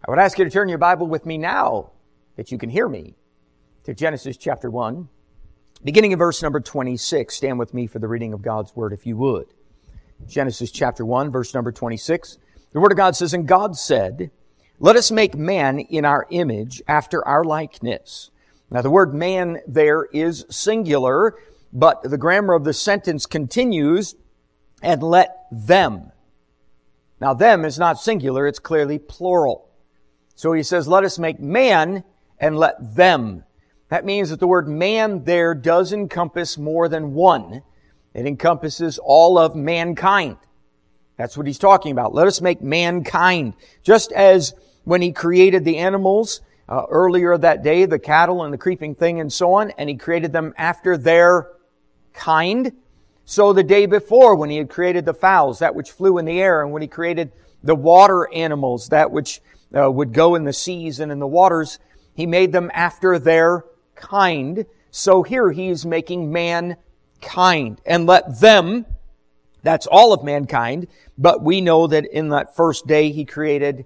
I would ask you to turn your Bible with me now, that you can hear me, to Genesis chapter 1, beginning in verse number 26. Stand with me for the reading of God's Word, if you would. Genesis chapter 1, verse number 26. The Word of God says, "And God said, Let us make man in our image, after our likeness." Now the word man there is singular, but the grammar of the sentence continues, "and let them." Now them is not singular, it's clearly plural. So he says, let us make man and let them. That means that the word man there does encompass more than one. It encompasses all of mankind. That's what he's talking about. Let us make mankind. Just as when he created the animals earlier that day, the cattle and the creeping thing and so on, and he created them after their kind. So the day before, when he had created the fowls, that which flew in the air, and when he created the water animals, that which would go in the seas and in the waters, he made them after their kind. So here he's making mankind. And let them, that's all of mankind, but we know that in that first day he created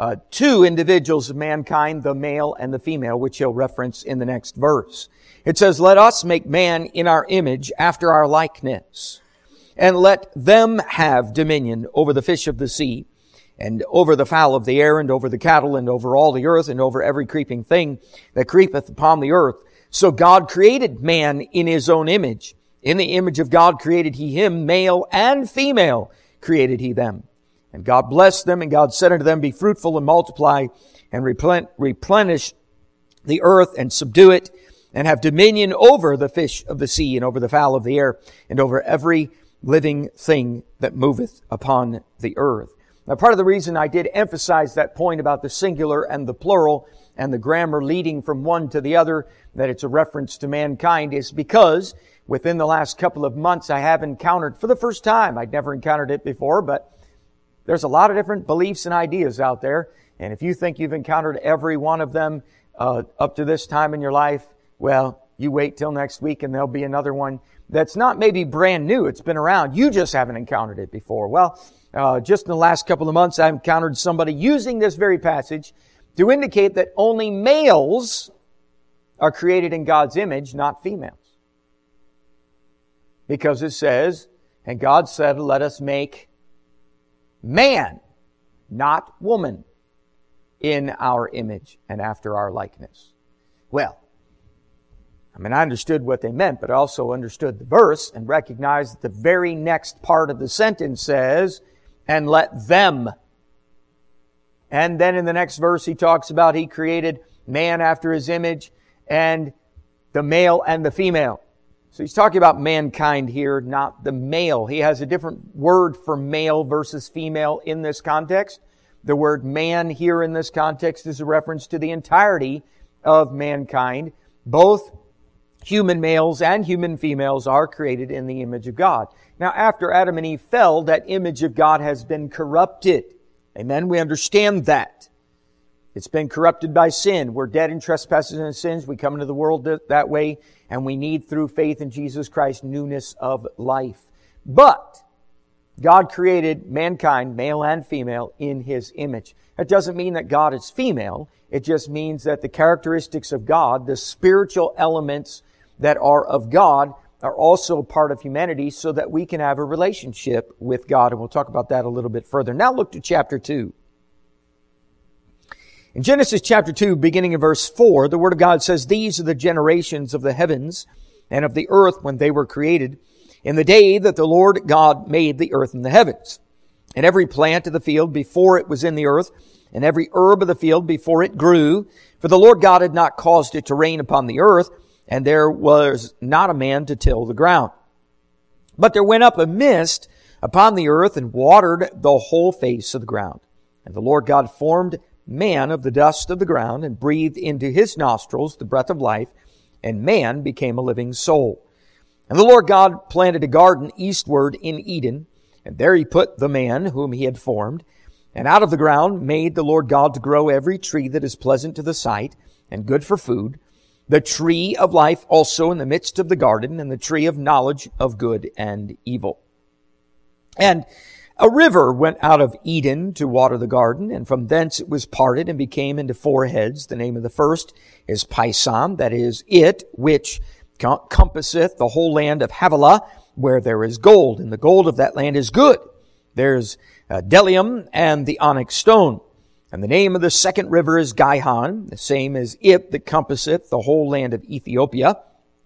two individuals of mankind, the male and the female, which he'll reference in the next verse. It says, let us make man in our image, after our likeness, and let them have dominion over the fish of the sea, and over the fowl of the air, and over the cattle, and over all the earth, and over every creeping thing that creepeth upon the earth. So God created man in His own image. In the image of God created He him, male and female created He them. And God blessed them, and God said unto them, Be fruitful and multiply, and replenish the earth, and subdue it, and have dominion over the fish of the sea, and over the fowl of the air, and over every living thing that moveth upon the earth. Now, part of the reason I did emphasize that point about the singular and the plural, and the grammar leading from one to the other, that it's a reference to mankind, is because within the last couple of months I have encountered, for the first time, I'd never encountered it before, but there's a lot of different beliefs and ideas out there. And if you think you've encountered every one of them up to this time in your life, well, you wait till next week and there'll be another one that's not maybe brand new. It's been around. You just haven't encountered it before. Well, just in the last couple of months, I've encountered somebody using this very passage to indicate that only males are created in God's image, not females. Because it says, and God said, let us make man, not woman, in our image and after our likeness. Well, I understood what they meant, but I also understood the verse and recognized that the very next part of the sentence says, and let them. And then in the next verse he talks about He created man after His image, and the male and the female. So he's talking about mankind here, not the male. He has a different word for male versus female in this context. The word man here in this context is a reference to the entirety of mankind. Both human males and human females are created in the image of God. Now, after Adam and Eve fell, that image of God has been corrupted. Amen? We understand that. It's been corrupted by sin. We're dead in trespasses and sins. We come into the world that way, and we need, through faith in Jesus Christ, newness of life. But God created mankind, male and female, in His image. That doesn't mean that God is female. It just means that the characteristics of God, the spiritual elements that are of God, are also part of humanity so that we can have a relationship with God. And we'll talk about that a little bit further. Now look to chapter 2. In Genesis chapter 2, beginning in verse 4, the Word of God says, These are the generations of the heavens and of the earth when they were created, in the day that the Lord God made the earth and the heavens, and every plant of the field before it was in the earth, and every herb of the field before it grew. For the Lord God had not caused it to rain upon the earth, and there was not a man to till the ground. But there went up a mist upon the earth, and watered the whole face of the ground. And the Lord God formed man of the dust of the ground, and breathed into his nostrils the breath of life, and man became a living soul. And the Lord God planted a garden eastward in Eden, and there He put the man whom He had formed. And out of the ground made the Lord God to grow every tree that is pleasant to the sight, and good for food, the tree of life also in the midst of the garden, and the tree of knowledge of good and evil. And A river went out of Eden to water the garden, and from thence it was parted and became into four heads. The name of the first is Pison, that is, it which compasseth the whole land of Havilah, where there is gold, and the gold of that land is good. There's bdellium and the onyx stone. And the name of the second river is Gihon, the same as it that compasseth the whole land of Ethiopia.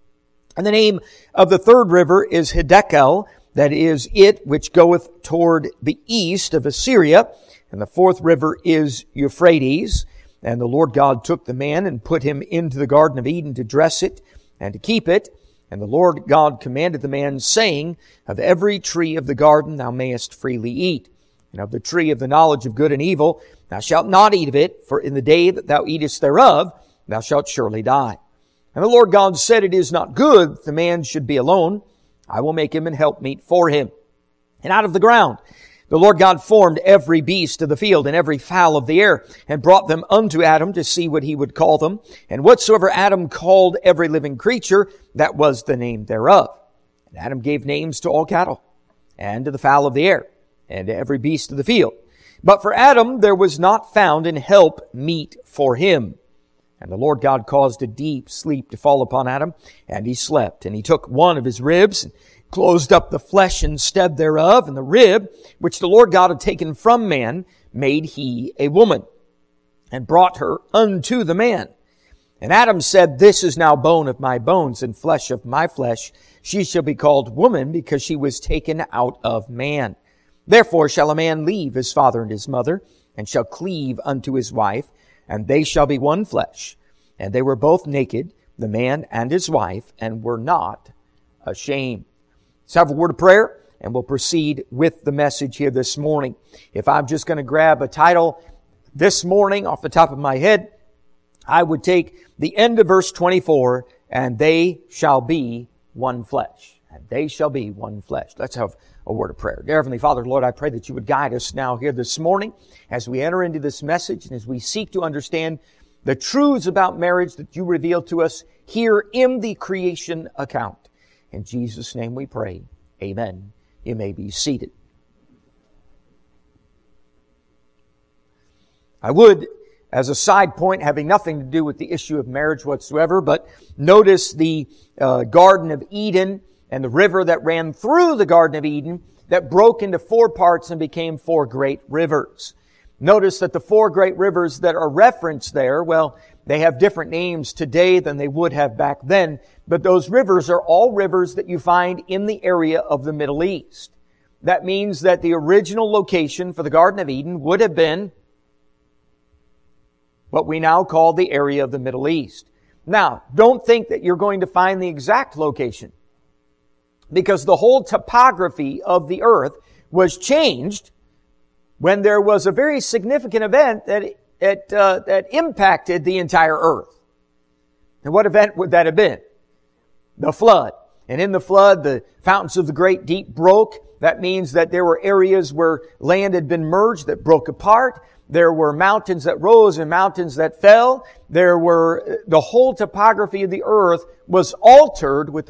And the name of the third river is Hiddekel, that is it which goeth toward the east of Assyria. And the fourth river is Euphrates. And the Lord God took the man and put him into the Garden of Eden to dress it and to keep it. And the Lord God commanded the man, saying, of every tree of the garden thou mayest freely eat. And of the tree of the knowledge of good and evil thou shalt not eat of it, for in the day that thou eatest thereof thou shalt surely die. And the Lord God said, it is not good that the man should be alone. I will make him an helpmeet for him. And out of the ground the Lord God formed every beast of the field and every fowl of the air, and brought them unto Adam to see what he would call them. And whatsoever Adam called every living creature, that was the name thereof. And Adam gave names to all cattle, and to the fowl of the air, and to every beast of the field. But for Adam there was not found an help meet for him. And the Lord God caused a deep sleep to fall upon Adam, and he slept. And he took one of his ribs, and closed up the flesh instead thereof, and the rib, which the Lord God had taken from man, made he a woman, and brought her unto the man. And Adam said, this is now bone of my bones, and flesh of my flesh. She shall be called woman, because she was taken out of man. Therefore shall a man leave his father and his mother, and shall cleave unto his wife, and they shall be one flesh. And they were both naked, the man and his wife, and were not ashamed. Let's have a word of prayer, and we'll proceed with the message here this morning. If I'm just going to grab a title this morning off the top of my head, I would take the end of verse 24, and they shall be one flesh. And they shall be one flesh. Let's have a word of prayer. Dear Heavenly Father, Lord, I pray that you would guide us now here this morning as we enter into this message and as we seek to understand the truths about marriage that you reveal to us here in the creation account. In Jesus' name we pray. Amen. You may be seated. I would, as a side point, having nothing to do with the issue of marriage whatsoever, but notice the Garden of Eden and the river that ran through the Garden of Eden that broke into four parts and became four great rivers. Notice that the four great rivers that are referenced there, well, they have different names today than they would have back then, but those rivers are all rivers that you find in the area of the Middle East. That means that the original location for the Garden of Eden would have been what we now call the area of the Middle East. Now, don't think that you're going to find the exact location, because the whole topography of the earth was changed when there was a very significant event that impacted the entire earth. And what event would that have been? The flood. And in the flood, the fountains of the great deep broke. That means that there were areas where land had been merged that broke apart. There were mountains that rose and mountains that fell. The whole topography of the earth was altered with the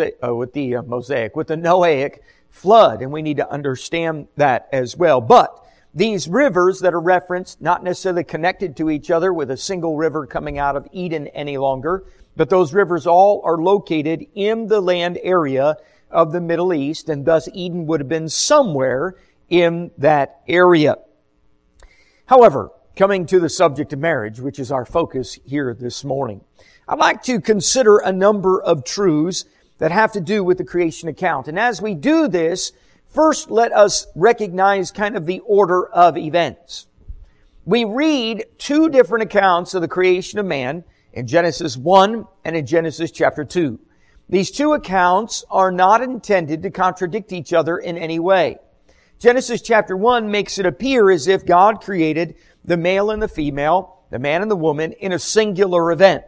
Noahic flood. And we need to understand that as well. But these rivers that are referenced, not necessarily connected to each other with a single river coming out of Eden any longer, but those rivers all are located in the land area of the Middle East, and thus Eden would have been somewhere in that area. However, coming to the subject of marriage, which is our focus here this morning, I'd like to consider a number of truths that have to do with the creation account. And as we do this, first let us recognize kind of the order of events. We read two different accounts of the creation of man in Genesis 1 and in Genesis chapter 2. These two accounts are not intended to contradict each other in any way. Genesis chapter 1 makes it appear as if God created the male and the female, the man and the woman, in a singular event.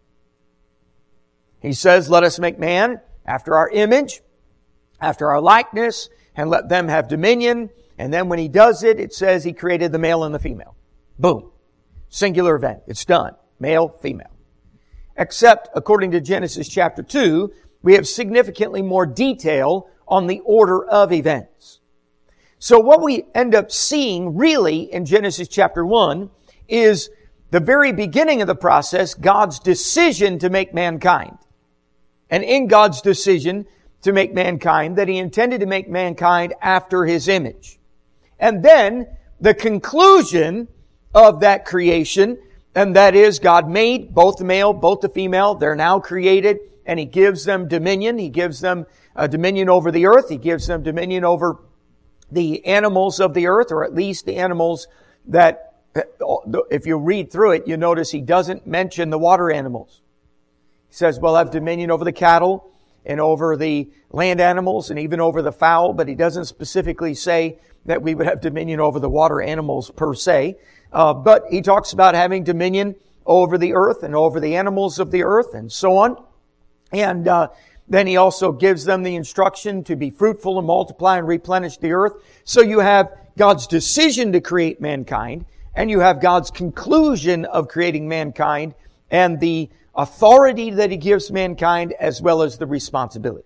He says, let us make man after our image, after our likeness, and let them have dominion. And then when he does it, it says he created the male and the female. Boom. Singular event. It's done. Male, female. Except, according to Genesis chapter 2, we have significantly more detail on the order of events. So what we end up seeing really in Genesis chapter 1 is the very beginning of the process, God's decision to make mankind. And in God's decision to make mankind, that He intended to make mankind after His image. And then the conclusion of that creation, and that is God made both the male, both the female. They're now created, and He gives them dominion. He gives them dominion over the earth. He gives them dominion over the animals of the earth, or at least the animals that, if you read through it, you notice He doesn't mention the water animals. He says, we'll have dominion over the cattle and over the land animals and even over the fowl, but He doesn't specifically say that we would have dominion over the water animals per se. But He talks about having dominion over the earth and over the animals of the earth and so on. And then He also gives them the instruction to be fruitful and multiply and replenish the earth. So you have God's decision to create mankind, and you have God's conclusion of creating mankind and the authority that He gives mankind as well as the responsibility.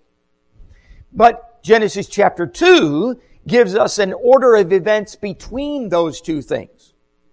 But Genesis chapter 2 gives us an order of events between those two things.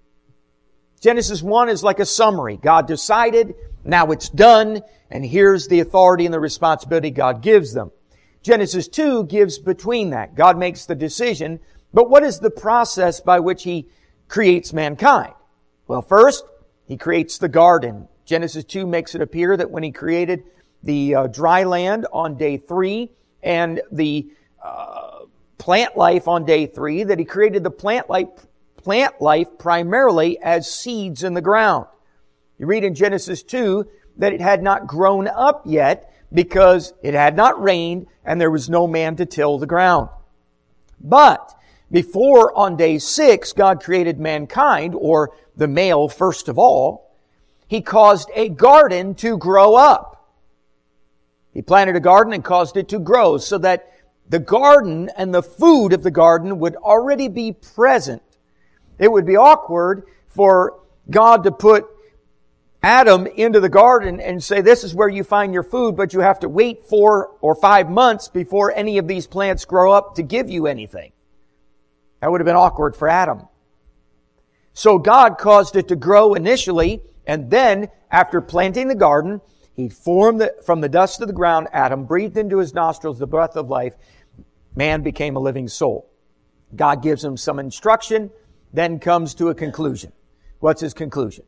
Genesis 1 is like a summary. God decided, now it's done, and here's the authority and the responsibility God gives them. Genesis 2 gives between that. God makes the decision, but what is the process by which He creates mankind? Well, first, He creates the garden. Genesis 2 makes it appear that when He created the dry land on day 3 and the plant life on day 3, that He created the plant life primarily as seeds in the ground. You read in Genesis 2 that it had not grown up yet because it had not rained and there was no man to till the ground. But before on day 6 God created mankind, or the male first of all, He caused a garden to grow up. He planted a garden and caused it to grow so that the garden and the food of the garden would already be present. It would be awkward for God to put Adam into the garden and say, this is where you find your food, but you have to wait 4 or 5 months before any of these plants grow up to give you anything. That would have been awkward for Adam. So God caused it to grow initially, and then after planting the garden, He formed from the dust of the ground Adam, breathed into his nostrils the breath of life. Man became a living soul. God gives him some instruction, then comes to a conclusion. What's His conclusion?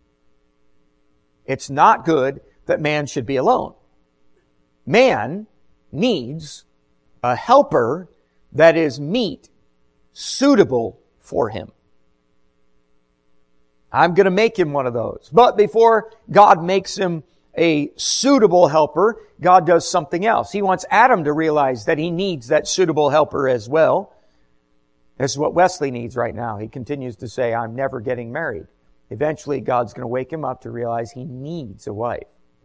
It's not good that man should be alone. Man needs a helper that is meet, suitable for him. I'm going to make him one of those. But before God makes him a suitable helper, God does something else. He wants Adam to realize that he needs that suitable helper as well. This is what Wesley needs right now. He continues to say, I'm never getting married. Eventually, God's going to wake him up to realize he needs a wife.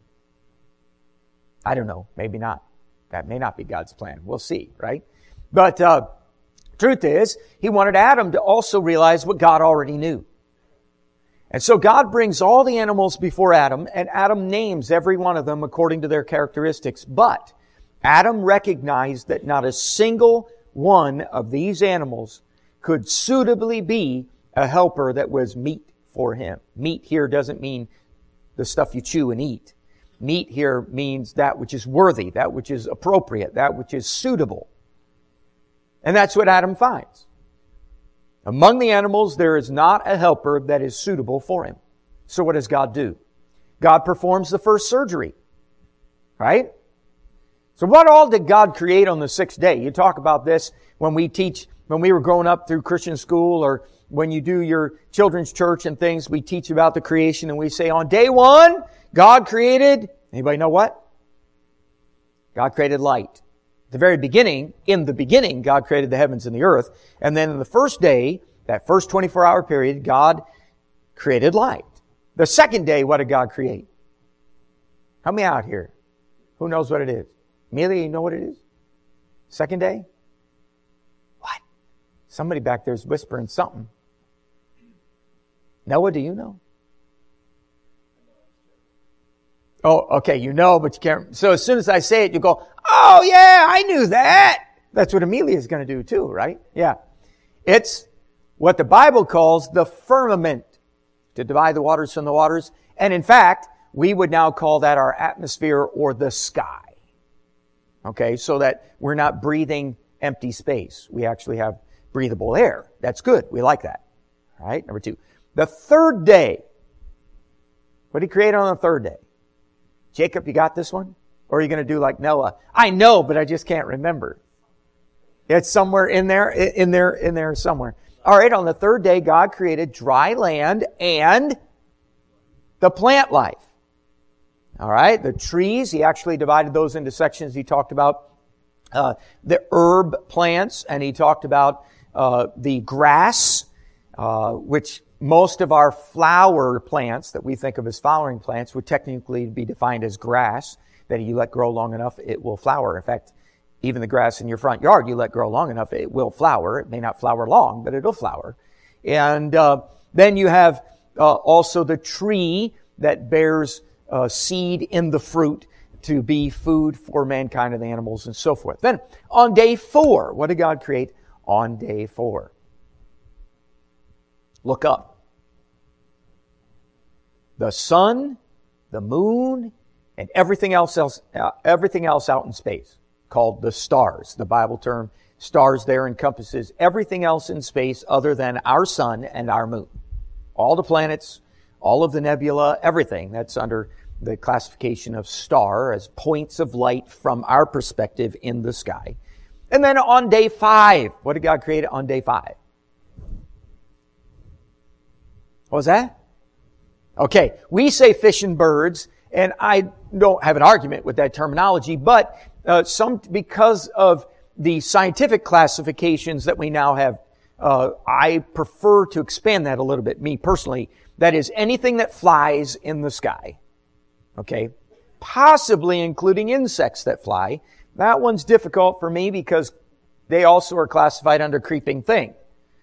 I don't know. Maybe not. That may not be God's plan. We'll see, right? But truth is, He wanted Adam to also realize what God already knew. And so God brings all the animals before Adam, and Adam names every one of them according to their characteristics. But Adam recognized that not a single one of these animals could suitably be a helper that was meat for him. Meat here doesn't mean the stuff you chew and eat. Meat here means that which is worthy, that which is appropriate, that which is suitable. And that's what Adam finds. Among the animals, there is not a helper that is suitable for him. So what does God do? God performs the first surgery. Right? So what all did God create on the 6th day? You talk about this when we were growing up through Christian school, or when you do your children's church and things, we teach about the creation and we say on day 1, God created, anybody know what? God created light. The very beginning, in the beginning, God created the heavens and the earth. And then in the first day, that first 24-hour period, God created light. The second day, what did God create? Help me out here. Who knows what it is? Amelia, you know what it is? Second day? What? Somebody back there is whispering something. Noah, do you know? Oh, okay, you know, but you can't. So as soon as I say it, you go, oh yeah, I knew that. That's what Amelia is going to do too, right? Yeah. It's what the Bible calls the firmament, to divide the waters from the waters. And in fact, we would now call that our atmosphere or the sky. Okay, so that we're not breathing empty space. We actually have breathable air. That's good. We like that. All right, number 2. The third day. What did he create on the third day? Jacob, you got this one? Or are you going to do like Noah? I know, but I just can't remember. It's somewhere in there somewhere. All right, on the third day, God created dry land and the plant life. All right, the trees, He actually divided those into sections. He talked about the herb plants, and He talked about the grass, which most of our flower plants that we think of as flowering plants would technically be defined as grass, that you let grow long enough, it will flower. In fact, even the grass in your front yard, you let grow long enough, it will flower. It may not flower long, but it'll flower. And then you have also the tree that bears seed in the fruit to be food for mankind and the animals and so forth. Then on day 4, what did God create on day 4? Look up. The sun, the moon, and everything else out in space, called the stars. The Bible term stars there encompasses everything else in space other than our sun and our moon. All the planets, all of the nebula, everything that's under the classification of star as points of light from our perspective in the sky. And then on day 5, what did God create on day 5? What was that? Okay, we say fish and birds, and I don't have an argument with that terminology, but because of the scientific classifications that we now have, I prefer to expand that a little bit, me personally. That is anything that flies in the sky. Okay? Possibly including insects that fly. That one's difficult for me because they also are classified under creeping thing.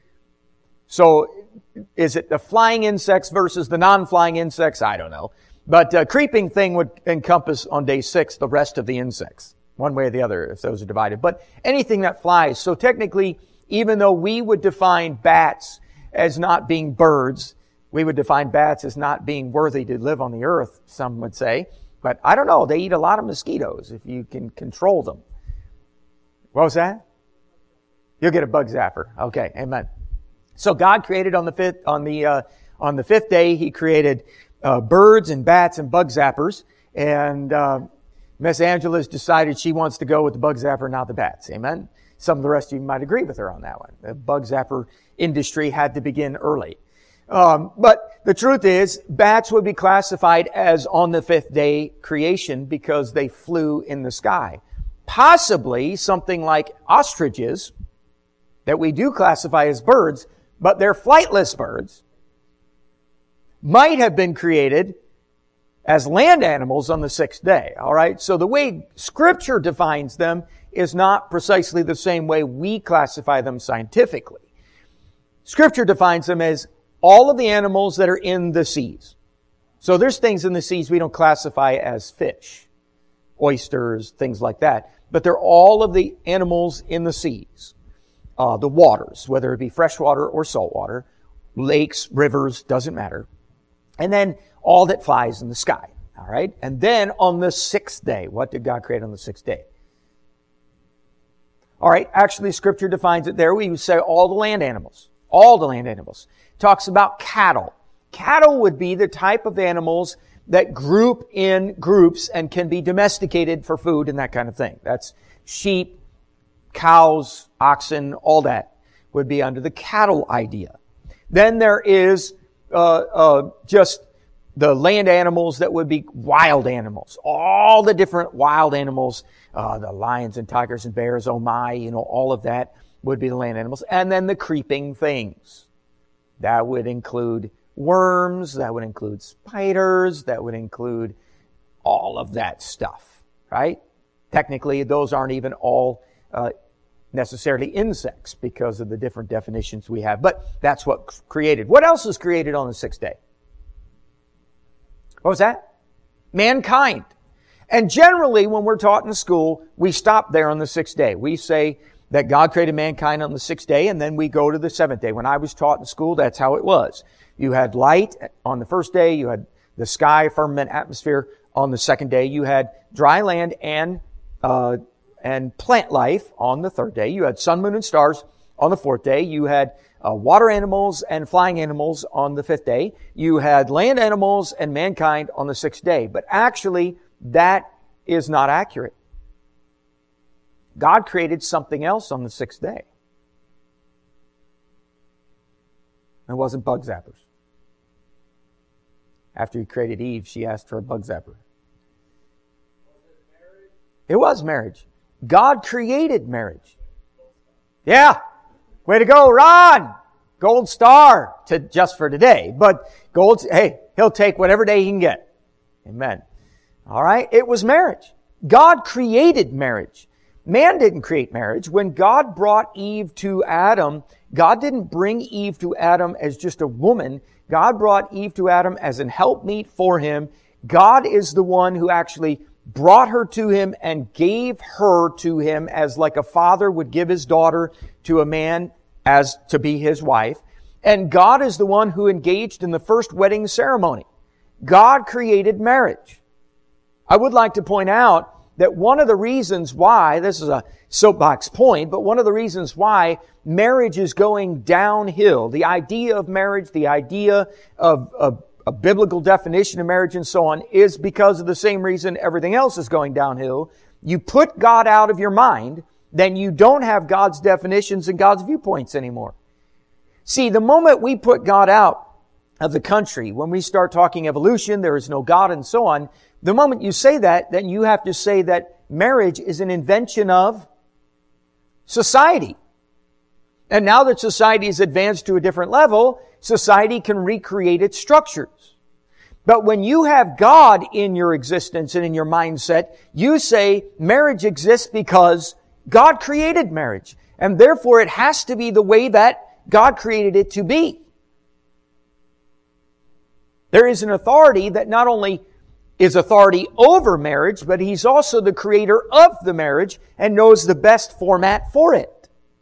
So, is it the flying insects versus the non-flying insects? I don't know. But creeping thing would encompass on day 6 the rest of the insects. One way or the other, if those are divided. But anything that flies. So technically, even though we would define bats as not being birds, we would define bats as not being worthy to live on the earth, some would say. But I don't know. They eat a lot of mosquitoes if you can control them. What was that? You'll get a bug zapper. Okay, amen. So God created on the fifth day, He created birds and bats and bug zappers. And Miss Angela's decided she wants to go with the bug zapper, not the bats. Amen. Some of the rest of you might agree with her on that one. The bug zapper industry had to begin early. But the truth is, bats would be classified as on the 5th day creation because they flew in the sky. Possibly something like ostriches that we do classify as birds, but they're flightless birds, might have been created as land animals on the 6th day. All right? So the way Scripture defines them is not precisely the same way we classify them scientifically. Scripture defines them as all of the animals that are in the seas. So there's things in the seas we don't classify as fish, oysters, things like that. But they're all of the animals in the seas. The waters, whether it be freshwater or saltwater, lakes, rivers, doesn't matter. And then all that flies in the sky. All right? And then on the 6th day, what did God create on the 6th day? All right, actually Scripture defines it there. We would say all the land animals. All the land animals. Talks about cattle. Cattle would be the type of animals that group in groups and can be domesticated for food and that kind of thing. That's sheep, cows, oxen, all that would be under the cattle idea. Then there is just the land animals that would be wild animals. All the different wild animals, the lions and tigers and bears, oh my, all of that would be the land animals. And then the creeping things. That would include worms, that would include spiders, that would include all of that stuff, right? Technically, those aren't even all necessarily insects because of the different definitions we have. But that's what's created. What else is created on the 6th day? What was that? Mankind. And generally, when we're taught in school, we stop there on the 6th day. We say that God created mankind on the sixth day, and then we go to the seventh day. When I was taught in school, that's how it was. You had light on the first day, you had the sky, firmament, atmosphere on the second day, you had dry land and plant life on the third day, you had sun, moon, and stars on the fourth day, you had water animals and flying animals on the fifth day, you had land animals and mankind on the sixth day. But actually, that is not accurate. God created something else on the sixth day. It wasn't bug zappers. After He created Eve, she asked for a bug zapper. It was marriage. God created marriage. Yeah. Way to go, Ron! Gold star just for today. But He'll take whatever day He can get. Amen. All right. It was marriage. God created marriage. Man didn't create marriage. When God brought Eve to Adam, God didn't bring Eve to Adam as just a woman. God brought Eve to Adam as an helpmeet for him. God is the one who actually brought her to him and gave her to him as like a father would give his daughter to a man as to be his wife. And God is the one who engaged in the first wedding ceremony. God created marriage. I would like to point out that one of the reasons why, this is a soapbox point, but one of the reasons why marriage is going downhill, the idea of marriage, the idea of a biblical definition of marriage and so on, is because of the same reason everything else is going downhill. You put God out of your mind, then you don't have God's definitions and God's viewpoints anymore. See, the moment we put God out of the country, when we start talking evolution, there is no God and so on, the moment you say that, then you have to say that marriage is an invention of society. And now that society has advanced to a different level, society can recreate its structures. But when you have God in your existence and in your mindset, you say marriage exists because God created marriage. And therefore it has to be the way that God created it to be. There is an authority that not only is authority over marriage, but He's also the creator of the marriage and knows the best format for it.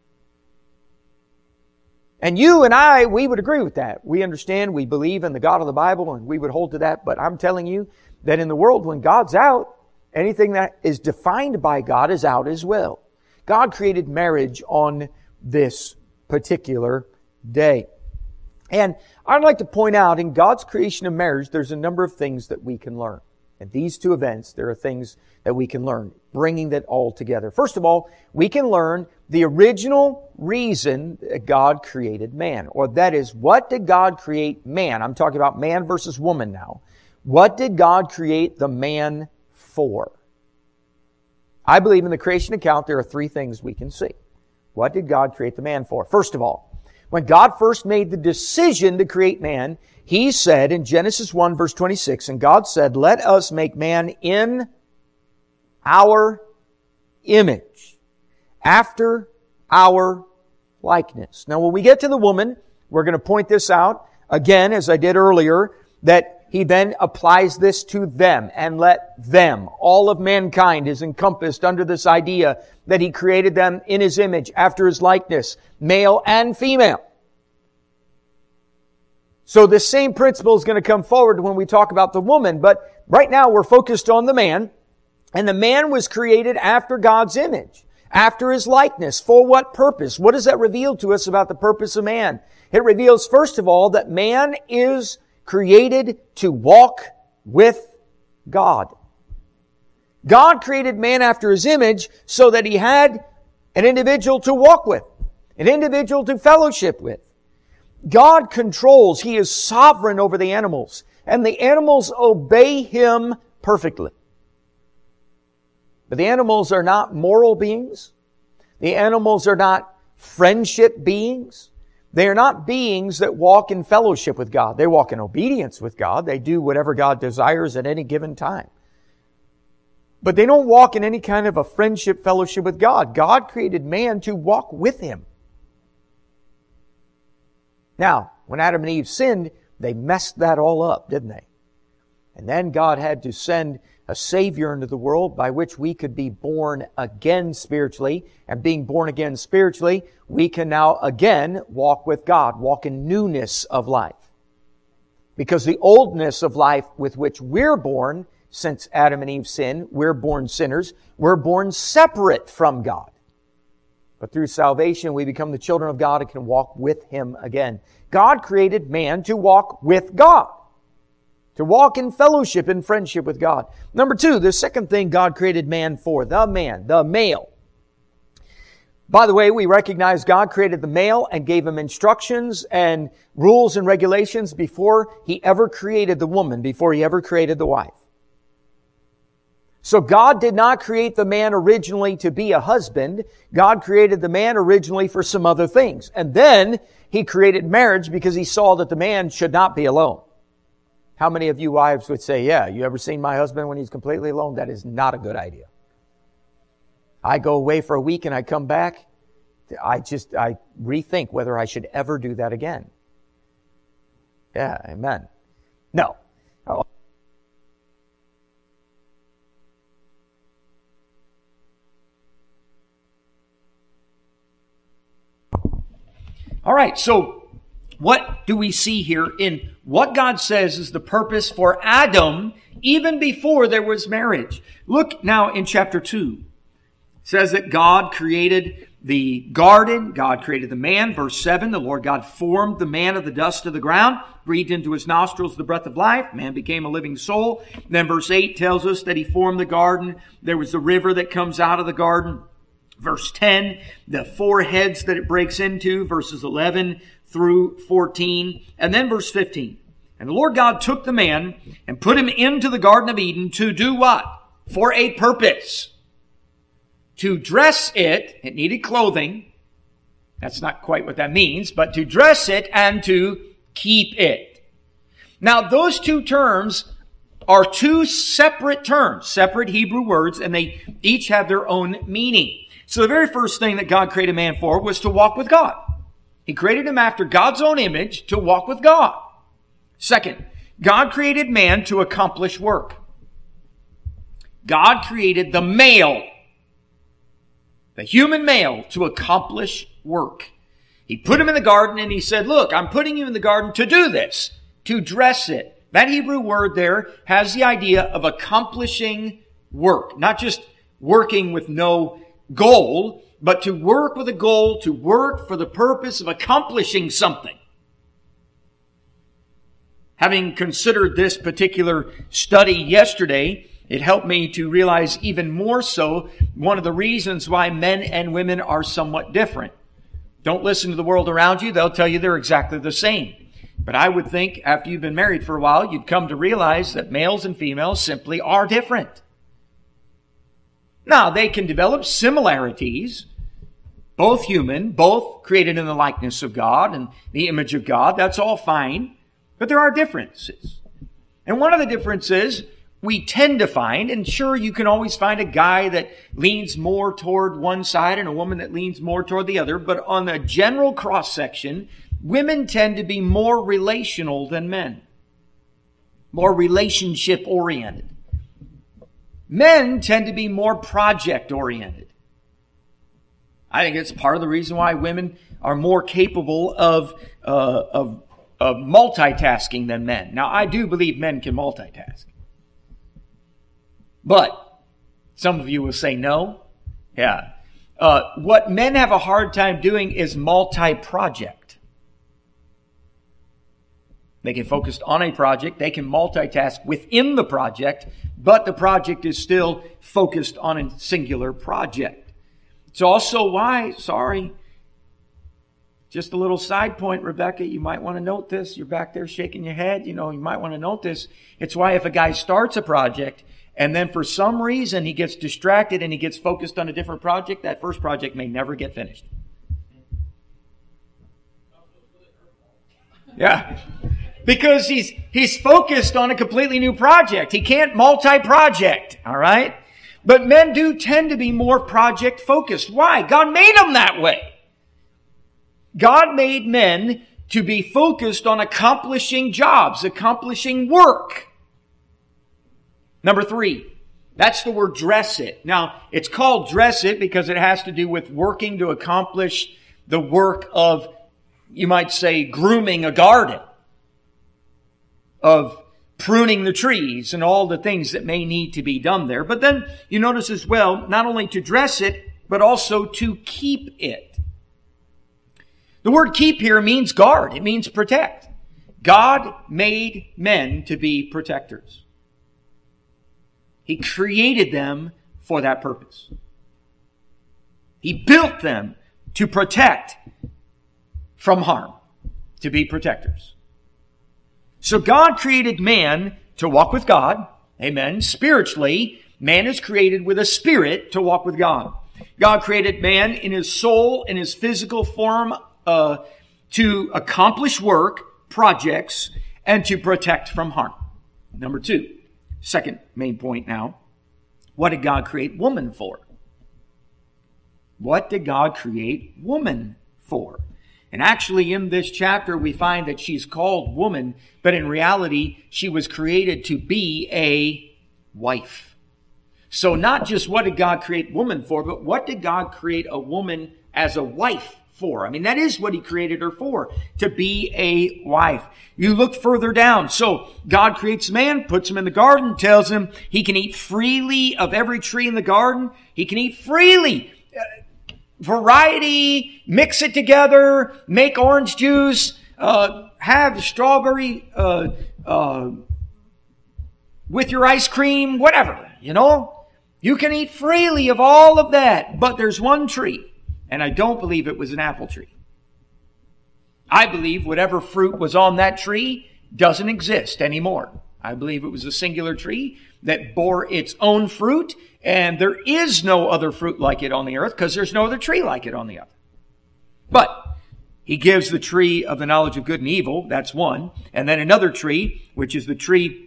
And you and I, we would agree with that. We understand, we believe in the God of the Bible, and we would hold to that. But I'm telling you that in the world, when God's out, anything that is defined by God is out as well. God created marriage on this particular day. And I'd like to point out, in God's creation of marriage, there's a number of things that we can learn. At these two events, there are things that we can learn, bringing that all together. First of all, we can learn the original reason that God created man. Or that is, what did God create man? I'm talking about man versus woman now. What did God create the man for? I believe in the creation account there are three things we can see. What did God create the man for? First of all, when God first made the decision to create man, He said in Genesis 1 verse 26, and God said, "Let us make man in our image, after our likeness." Now when we get to the woman, we're going to point this out again, as I did earlier, that He then applies this to them, and let them, all of mankind is encompassed under this idea that He created them in His image, after His likeness, male and female. So the same principle is going to come forward when we talk about the woman, but right now we're focused on the man, and the man was created after God's image, after His likeness. For what purpose? What does that reveal to us about the purpose of man? It reveals, first of all, that man is created to walk with God. God created man after His image so that He had an individual to walk with, an individual to fellowship with. God controls. He is sovereign over the animals, and the animals obey Him perfectly. But the animals are not moral beings. The animals are not friendship beings. They are not beings that walk in fellowship with God. They walk in obedience with God. They do whatever God desires at any given time. But they don't walk in any kind of a friendship fellowship with God. God created man to walk with Him. Now, when Adam and Eve sinned, they messed that all up, didn't they? And then God had to send a Savior into the world by which we could be born again spiritually. And being born again spiritually, we can now again walk with God, walk in newness of life. Because the oldness of life with which we're born, since Adam and Eve sinned, we're born sinners, we're born separate from God. But through salvation, we become the children of God and can walk with Him again. God created man to walk with God, to walk in fellowship and friendship with God. Number two, the second thing God created man for, the man, the male. By the way, we recognize God created the male and gave him instructions and rules and regulations before He ever created the woman, before He ever created the wife. So God did not create the man originally to be a husband. God created the man originally for some other things. And then He created marriage because He saw that the man should not be alone. How many of you wives would say, yeah, you ever seen my husband when he's completely alone? That is not a good idea. I go away for a week and I come back. I rethink whether I should ever do that again. Yeah, amen. No. All right, so what do we see here in what God says is the purpose for Adam even before there was marriage? Look now in chapter 2. It says that God created the garden. God created the man. Verse 7, the Lord God formed the man of the dust of the ground, breathed into his nostrils the breath of life. Man became a living soul. Then verse 8 tells us that He formed the garden. There was the river that comes out of the garden. Verse 10, the four heads that it breaks into, verses 11 through 14. And then verse 15. And the Lord God took the man and put him into the Garden of Eden to do what? For a purpose. To dress it. It needed clothing. That's not quite what that means, but to dress it and to keep it. Now, those two terms are two separate terms, separate Hebrew words, and they each have their own meaning. So the very first thing that God created man for was to walk with God. He created him after God's own image to walk with God. Second, God created man to accomplish work. God created the male, the human male, to accomplish work. He put him in the garden and He said, look, I'm putting you in the garden to do this, to dress it. That Hebrew word there has the idea of accomplishing work, not just working with no goal, but to work with a goal, to work for the purpose of accomplishing something. Having considered this particular study yesterday, it helped me to realize even more so one of the reasons why men and women are somewhat different. Don't listen to the world around you. They'll tell you they're exactly the same. But I would think after you've been married for a while, you'd come to realize that males and females simply are different. Now, they can develop similarities, both human, both created in the likeness of God and the image of God. That's all fine. But there are differences. And one of the differences we tend to find, and sure, you can always find a guy that leans more toward one side and a woman that leans more toward the other, but on the general cross-section, women tend to be more relational than men, more relationship-oriented. Men tend to be more project-oriented. I think it's part of the reason why women are more capable of multitasking than men. Now, I do believe men can multitask. But some of you will say no. Yeah. What men have a hard time doing is multi-project. They can focus on a project. They can multitask within the project, but the project is still focused on a singular project. It's also why, just a little side point, Rebecca, you might want to note this. You're back there shaking your head. You might want to note this. It's why if a guy starts a project and then for some reason he gets distracted and he gets focused on a different project, that first project may never get finished. Yeah. Because he's focused on a completely new project. He can't multi-project, all right? But men do tend to be more project-focused. Why? God made them that way. God made men to be focused on accomplishing jobs, accomplishing work. Number 3, that's the word dress it. Now, it's called dress it because it has to do with working to accomplish the work of, you might say, grooming a garden, of pruning the trees and all the things that may need to be done there. But then you notice as well, not only to dress it, but also to keep it. The word keep here means guard. It means protect. God made men to be protectors. He created them for that purpose. He built them to protect from harm, to be protectors. So God created man to walk with God. Amen. Spiritually, man is created with a spirit to walk with God. God created man in his soul, in his physical form, to accomplish work, projects, and to protect from harm. Number 2, second main point now. What did God create woman for? What did God create woman for? And actually in this chapter we find that she's called woman, but in reality she was created to be a wife. So not just what did God create woman for, but what did God create a woman as a wife for? I mean, that is what He created her for, to be a wife. You look further down. So God creates man, puts him in the garden, tells him he can eat freely of every tree in the garden. He can eat freely. Variety, mix it together, make orange juice, have strawberry with your ice cream, whatever, you know. You can eat freely of all of that, but there's one tree, and I don't believe it was an apple tree. I believe whatever fruit was on that tree doesn't exist anymore. I believe it was a singular tree that bore its own fruit, and there is no other fruit like it on the earth because there's no other tree like it on the earth. But He gives the tree of the knowledge of good and evil, that's one, and then another tree, which is the tree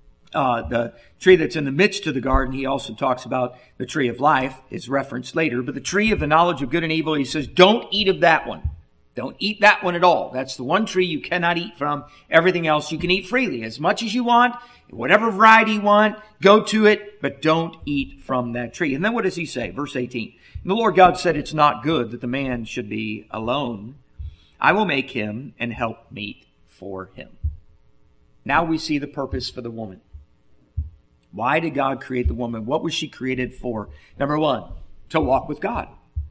that's in the midst of the garden. He also talks about the tree of life, is referenced later, but the tree of the knowledge of good and evil, He says, don't eat of that one. Don't eat that one at all. That's the one tree you cannot eat from. Everything else you can eat freely, as much as you want, whatever variety you want, go to it, but don't eat from that tree. And then what does He say? Verse 18. And the Lord God said, it's not good that the man should be alone. I will make him an helpmeet for him. Now we see the purpose for the woman. Why did God create the woman? What was she created for? Number 1, to walk with God.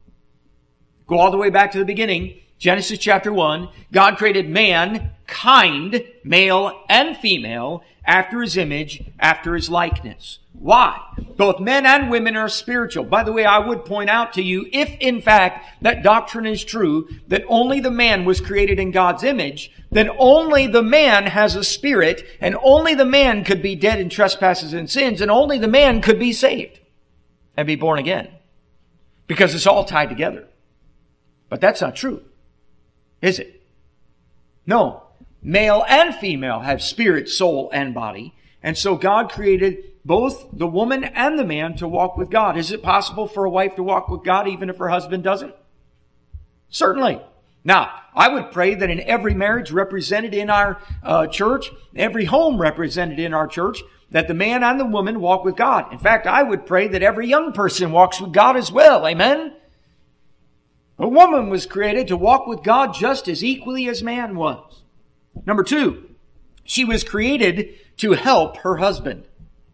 Go all the way back to the beginning. Genesis chapter 1, God created mankind, male and female, after His image, after His likeness. Why? Both men and women are spiritual. By the way, I would point out to you, if in fact that doctrine is true, that only the man was created in God's image, then only the man has a spirit, and only the man could be dead in trespasses and sins, and only the man could be saved and be born again. Because it's all tied together. But that's not true, is it? No. Male and female have spirit, soul, and body. And so God created both the woman and the man to walk with God. Is it possible for a wife to walk with God even if her husband doesn't? Certainly. Now, I would pray that in every marriage represented in our church, every home represented in our church, that the man and the woman walk with God. In fact, I would pray that every young person walks with God as well. Amen? A woman was created to walk with God just as equally as man was. Number 2, she was created to help her husband.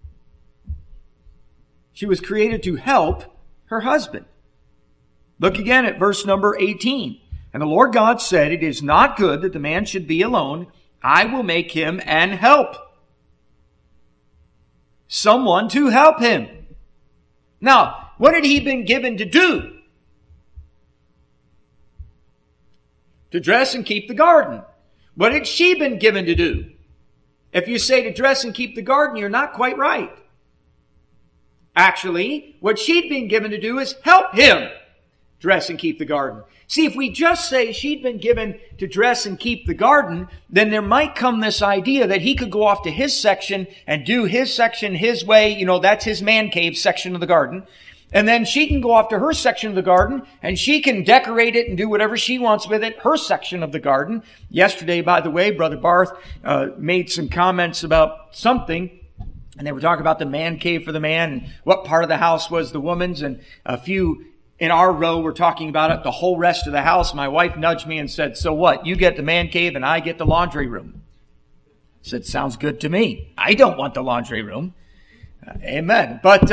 She was created to help her husband. Look again at verse number 18. And the Lord God said, it is not good that the man should be alone. I will make him an help. Someone to help him. Now, what had he been given to do? To dress and keep the garden. What had she been given to do? If you say to dress and keep the garden, you're not quite right. Actually, what she'd been given to do is help him dress and keep the garden. See, if we just say she'd been given to dress and keep the garden, then there might come this idea that he could go off to his section and do his section his way. You know, that's his man cave section of the garden. And then she can go off to her section of the garden and she can decorate it and do whatever she wants with it, her section of the garden. Yesterday, by the way, Brother Barth made some comments about something And they were talking about the man cave for the man and what part of the house was the woman's. And a few in our row were talking about it, the whole rest of the house. My wife nudged me and said, so what? You get the man cave and I get the laundry room. I said, sounds good to me. I don't want the laundry room. Amen. But,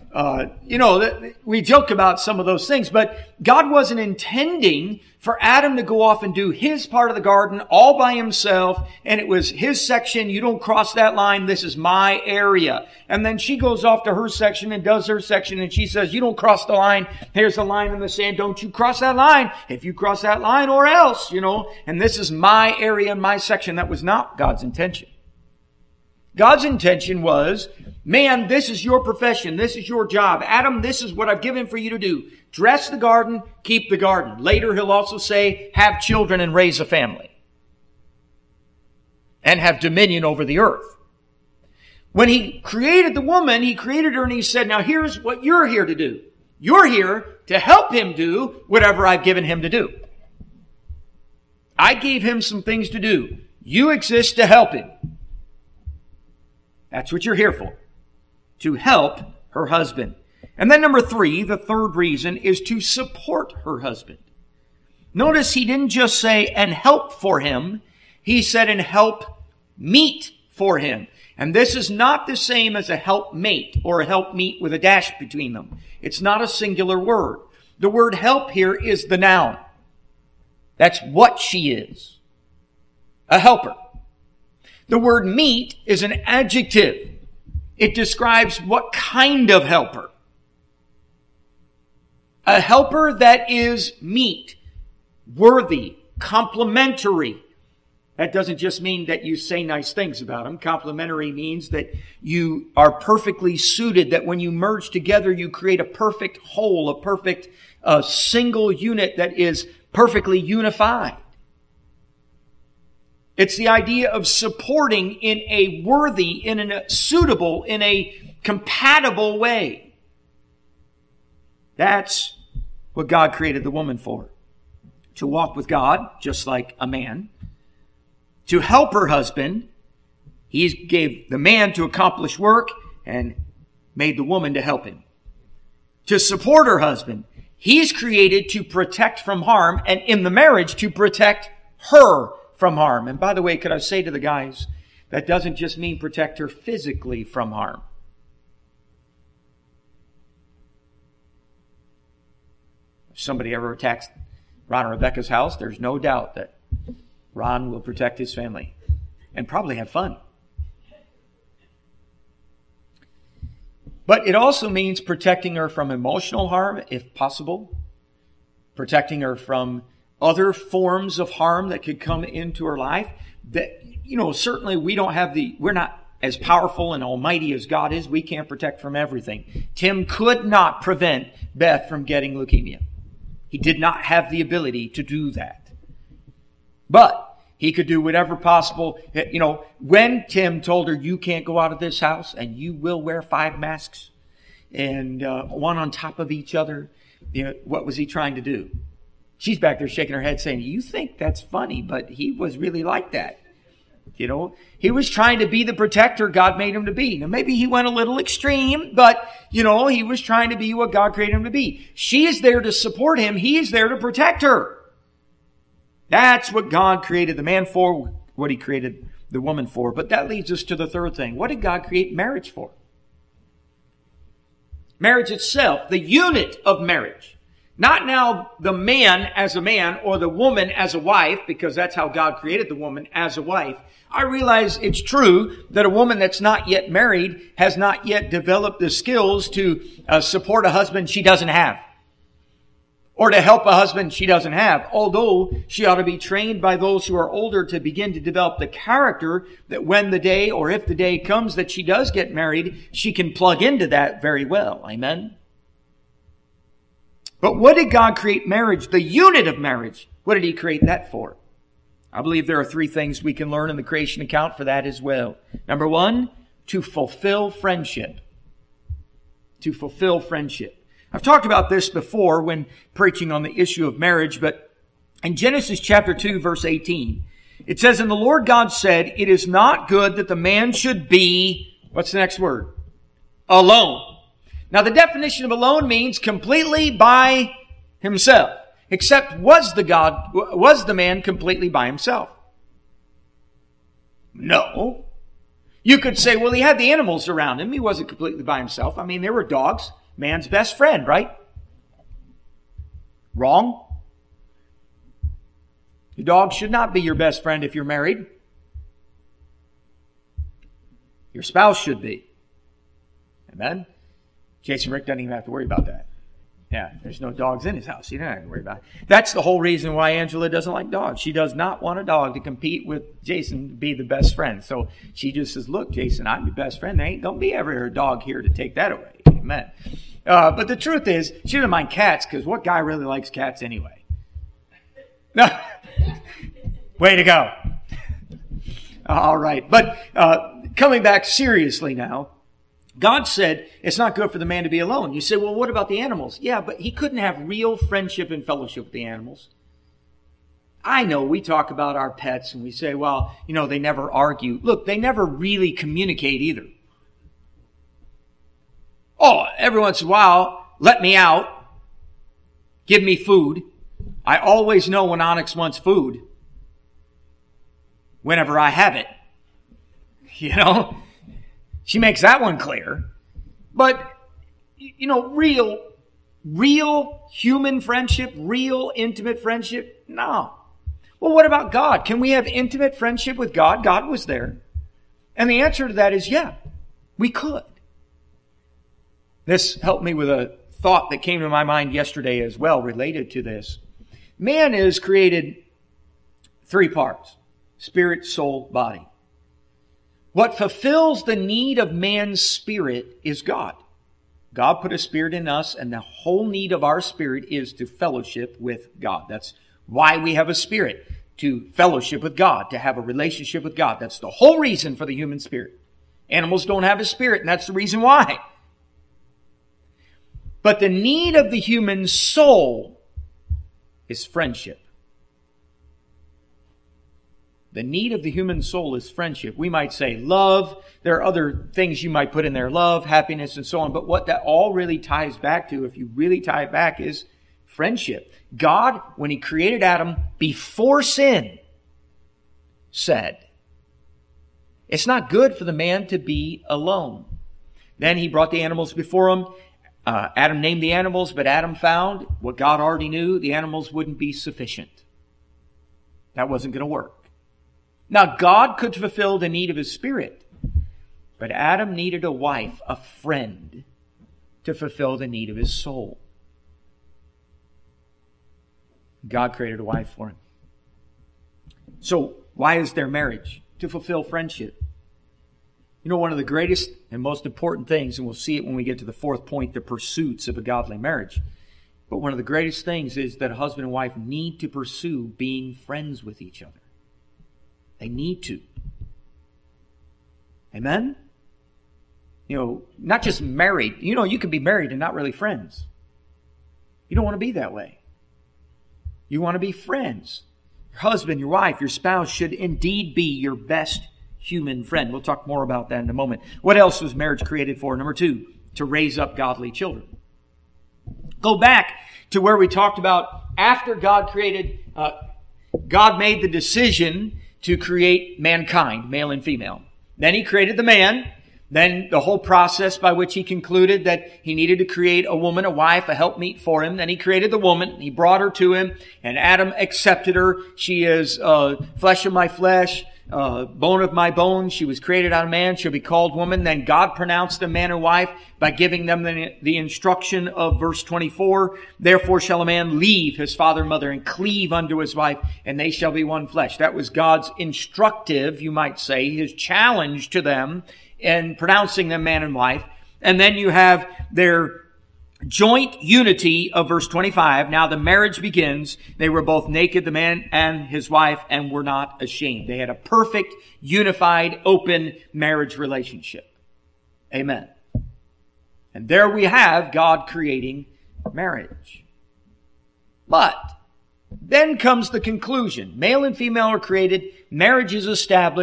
we joke about some of those things, but God wasn't intending for Adam to go off and do his part of the garden all by himself. And it was his section. You don't cross that line. This is my area. And then she goes off to her section and does her section. And she says, you don't cross the line. Here's the line in the sand. Don't you cross that line. If you cross that line or else, and this is my area and my section. That was not God's intention. God's intention was, man, this is your profession. This is your job. Adam, this is what I've given for you to do. Dress the garden, keep the garden. Later, he'll also say, have children and raise a family. And have dominion over the earth. When he created the woman, he created her and he said, now here's what you're here to do. You're here to help him do whatever I've given him to do. I gave him some things to do. You exist to help him. That's what you're here for. To help her husband. And then number 3, the third reason, is to support her husband. Notice he didn't just say, and help for him. He said, and help meet for him. And this is not the same as a helpmate or a helpmeet with a dash between them. It's not a singular word. The word help here is the noun. That's what she is. A helper. The word meet is an adjective. It describes what kind of helper. A helper that is meet, worthy, complimentary. That doesn't just mean that you say nice things about them. Complimentary means that you are perfectly suited, that when you merge together, you create a perfect whole, a perfect single unit that is perfectly unified. It's the idea of supporting in a worthy, in a suitable, in a compatible way. That's what God created the woman for. To walk with God, just like a man. To help her husband. He gave the man to accomplish work and made the woman to help him. To support her husband. He's created to protect from harm, and in the marriage to protect her from harm. And by the way, could I say to the guys, that doesn't just mean protect her physically from harm. If somebody ever attacks Ron or Rebecca's house, there's no doubt that Ron will protect his family and probably have fun. But it also means protecting her from emotional harm, if possible. Protecting her from other forms of harm that could come into her life. That, certainly we're not as powerful and almighty as God is. We can't protect from everything. Tim could not prevent Beth from getting leukemia. He did not have the ability to do that. But he could do whatever possible. When Tim told her, you can't go out of this house and you will wear 5 masks and one on top of each other, what was he trying to do? She's back there shaking her head saying, you think that's funny, but he was really like that. He was trying to be the protector God made him to be. Now, maybe he went a little extreme, but, he was trying to be what God created him to be. She is there to support him. He is there to protect her. That's what God created the man for, what he created the woman for. But that leads us to the third thing. What did God create marriage for? Marriage itself, the unit of marriage. Not now the man as a man or the woman as a wife, because that's how God created the woman, as a wife. I realize it's true that a woman that's not yet married has not yet developed the skills to support a husband she doesn't have. Or to help a husband she doesn't have. Although she ought to be trained by those who are older to begin to develop the character that when the day, or if the day comes that she does get married, she can plug into that very well. Amen? But what did God create marriage, the unit of marriage? What did he create that for? I believe there are 3 things we can learn in the creation account for that as well. Number 1, to fulfill friendship. To fulfill friendship. I've talked about this before when preaching on the issue of marriage, but in Genesis chapter 2, verse 18, it says, and the Lord God said, it is not good that the man should be What's the next word? Alone. Now the definition of alone means completely by himself. Except was the man completely by himself? No. You could say, well, he had the animals around him. He wasn't completely by himself. I mean, there were dogs. Man's best friend, right? Wrong. Your dog should not be your best friend if you're married. Your spouse should be. Amen? Jason Rick doesn't even have to worry about that. Yeah, there's no dogs in his house. He doesn't have to worry about it. That's the whole reason why Angela doesn't like dogs. She does not want a dog to compete with Jason to be the best friend. So she just says, look, Jason, I'm your best friend. There ain't going to be ever a dog here to take that away. Amen. But the truth is, she doesn't mind cats because what guy really likes cats anyway? No. Way to go. All right. But coming back seriously now, God said it's not good for the man to be alone. You say, well, what about the animals? Yeah, but he couldn't have real friendship and fellowship with the animals. I know we talk about our pets and we say, well, they never argue. Look, they never really communicate either. Oh, every once in a while, let me out. Give me food. I always know when Onyx wants food. Whenever I have it. She makes that one clear. But, real human friendship, real intimate friendship? No. Well, what about God? Can we have intimate friendship with God? God was there. And the answer to that is, yeah, we could. This helped me with a thought that came to my mind yesterday as well related to this. Man is created 3 parts: spirit, soul, body. What fulfills the need of man's spirit is God. God put a spirit in us, and the whole need of our spirit is to fellowship with God. That's why we have a spirit, to fellowship with God, to have a relationship with God. That's the whole reason for the human spirit. Animals don't have a spirit, and that's the reason why. But the need of the human soul is friendship. The need of the human soul is friendship. We might say love. There are other things you might put in there, love, happiness, and so on. But what that all really ties back to, if you really tie it back, is friendship. God, when He created Adam before sin, said, it's not good for the man to be alone. Then He brought the animals before him. Adam named the animals, but Adam found what God already knew, the animals wouldn't be sufficient. That wasn't going to work. Now, God could fulfill the need of His spirit, but Adam needed a wife, a friend, to fulfill the need of his soul. God created a wife for him. So, why is there marriage? To fulfill friendship. One of the greatest and most important things, and we'll see it when we get to the 4th point, the pursuits of a godly marriage. But one of the greatest things is that a husband and wife need to pursue being friends with each other. They need to. Amen? Not just married. You can be married and not really friends. You don't want to be that way. You want to be friends. Your husband, your wife, your spouse should indeed be your best human friend. We'll talk more about that in a moment. What else was marriage created for? Number 2, to raise up godly children. Go back to where we talked about after God created, God made the decision to create mankind, male and female. Then He created the man. Then the whole process by which He concluded that He needed to create a woman, a wife, a helpmeet for him. Then He created the woman. He brought her to Him, and Adam accepted her. She is flesh of my flesh, bone of my bone. She was created out of man. She'll be called woman. Then God pronounced them man and wife by giving them the instruction of verse 24. Therefore shall a man leave his father and mother and cleave unto his wife, and they shall be one flesh. That was God's instructive, you might say, His challenge to them in pronouncing them man and wife. And then you have their joint unity of verse 25. Now the marriage begins. They were both naked, the man and his wife, and were not ashamed. They had a perfect, unified, open marriage relationship. Amen. And there we have God creating marriage. But then comes the conclusion. Male and female are created. Marriage is established.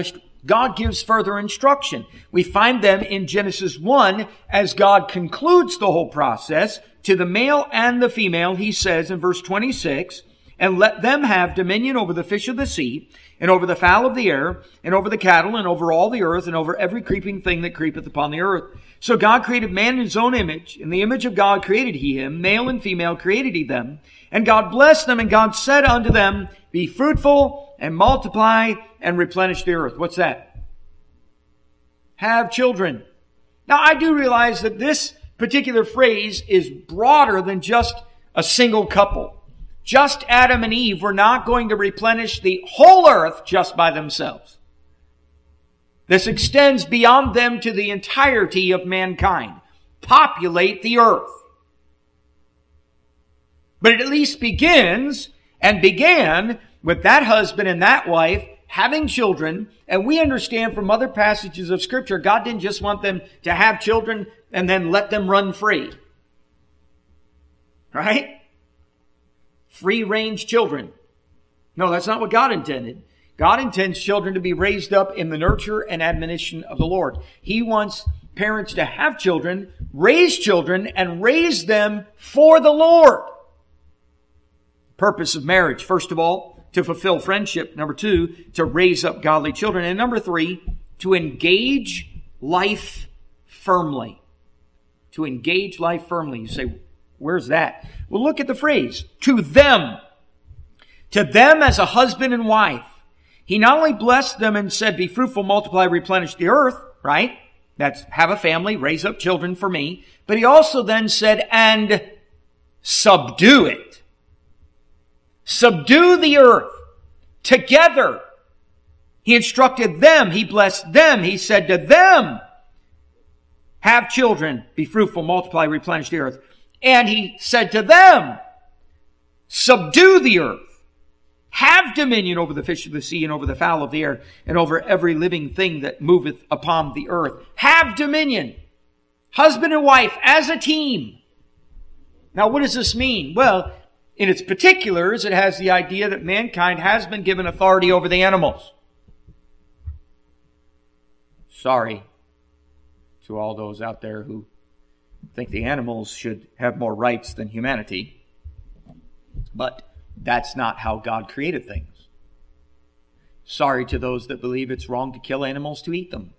God gives further instruction. We find them in Genesis 1 as God concludes the whole process. To the male and the female, he says in verse 26, and let them have dominion over the fish of the sea, and over the fowl of the air, and over the cattle, and over all the earth, and over every creeping thing that creepeth upon the earth. So God created man in his own image. In the image of God created he him. Male and female created he them. And God blessed them, and God said unto them, be fruitful, and multiply, and replenish the earth. What's that? Have children. Now, I do realize that this particular phrase is broader than just a single couple. Just Adam and Eve were not going to replenish the whole earth just by themselves. This extends beyond them to the entirety of mankind. Populate the earth. But it at least begins and began with that husband and that wife having children. And we understand from other passages of Scripture, God didn't just want them to have children and then let them run free. Right? Free-range children. No, that's not what God intended. God intends children to be raised up in the nurture and admonition of the Lord. He wants parents to have children, and raise them for the Lord. Purpose of marriage, first of all, to fulfill friendship. Number 2, to raise up godly children. And number 3, to engage life firmly. To engage life firmly. You say, where's that? Well, look at the phrase, to them. To them as a husband and wife. He not only blessed them and said, be fruitful, multiply, replenish the earth, right? That's have a family, raise up children for me. But he also then said, and subdue it. Subdue the earth together. He instructed them. He blessed them. He said to them, have children, be fruitful, multiply, replenish the earth. And he said to them, subdue the earth. Have dominion over the fish of the sea and over the fowl of the air and over every living thing that moveth upon the earth. Have dominion. Husband and wife as a team. Now, what does this mean? Well, in its particulars, it has the idea that mankind has been given authority over the animals. Sorry to all those out there who think the animals should have more rights than humanity. But that's not how God created things. Sorry to those that believe it's wrong to kill animals to eat them.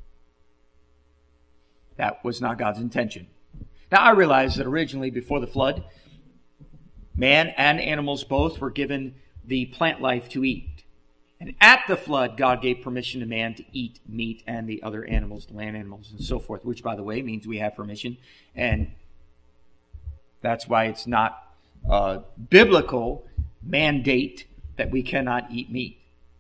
That was not God's intention. Now, I realize that originally, before the flood, man and animals both were given the plant life to eat. And at the flood, God gave permission to man to eat meat and the other animals, the land animals and so forth, which, by the way, means we have permission. And that's why it's not a biblical mandate that we cannot eat meat.